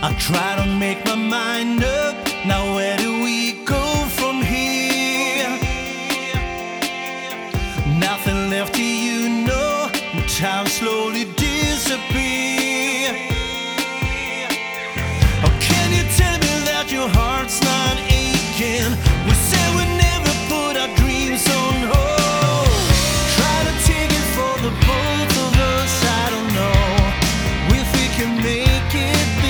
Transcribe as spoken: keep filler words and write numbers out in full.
I try to make my mind up. Now where do we go from here? Nothing left to you know. Time slowly disappear. Oh, can you tell me that your heart's not aching? We said we'd never put our dreams on hold. Try to take it for the both of us. I don't know if we can make it.